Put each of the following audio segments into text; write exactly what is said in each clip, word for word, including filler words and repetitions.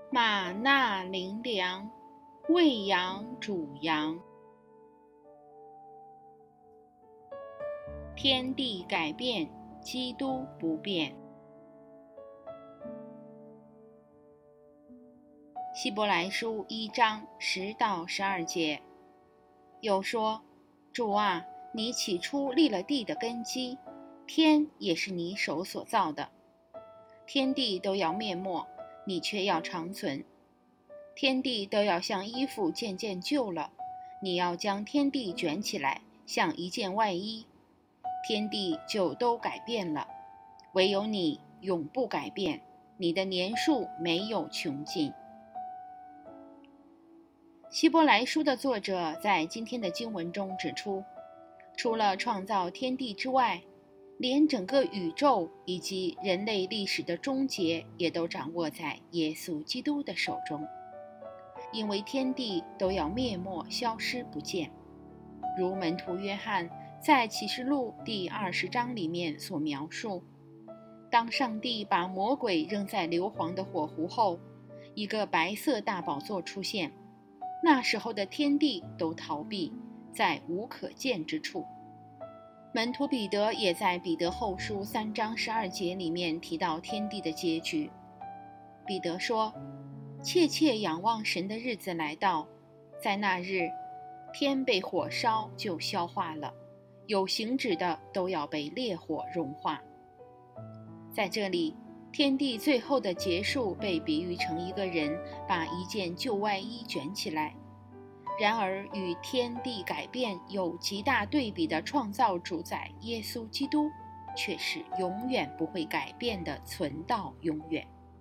玛纳灵粮，喂养主羊。天地改变，基督不变。希伯来书一章十到十二节，又说：主啊，你起初立了地的根基，天也是你手所造的。天地都要灭没，你却要长存。天地都要像衣服渐渐旧了，你要将天地卷起来，像一件外衣。天地就都改变了，唯有你永不改变，你的年数没有穷尽。希伯来书的作者在今天的经文中指出，除了创造天地之外，连整个宇宙以及人类历史的终结也都掌握在耶稣基督的手中。因为天地都要灭没消失不见，如门徒约翰在启示录第二十章里面所描述，当上帝把魔鬼扔在硫磺的火湖后，一个白色大宝座出现，那时候的天地都逃避，在无可见之处。门徒彼得也在彼得后书三章十二节里面提到天地的结局。彼得说，切切仰望神的日子来到，在那日，天被火烧就消化了，有形质的都要被烈火融化。在这里，天地最后的结束被比喻成一个人把一件旧外衣卷起来。然而与天地改变有极大对比的创造主宰耶稣基督，却是永远不会改变的，存到永远。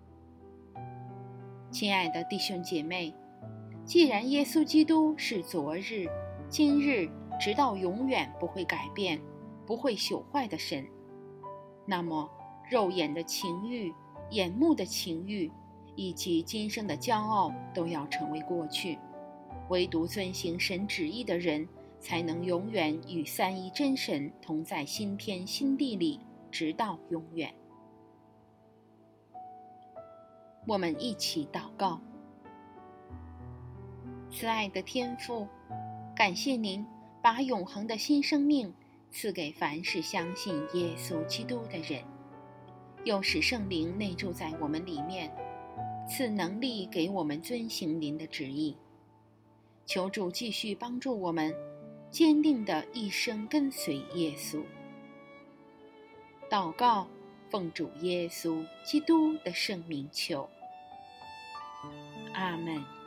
亲爱的弟兄姐妹，既然耶稣基督是昨日、今日直到永远不会改变、不会朽坏的神，那么肉眼的情欲、眼目的情欲以及今生的骄傲都要成为过去，唯独遵行神旨意的人才能永远与三一真神同在新天新地里，直到永远。我们一起祷告。慈爱的天父，感谢您把永恒的新生命赐给凡是相信耶稣基督的人，又使圣灵内住在我们里面，赐能力给我们遵行您的旨意。求主继续帮助我们，坚定地一生跟随耶稣。祷告，奉主耶稣基督的圣名求，阿们。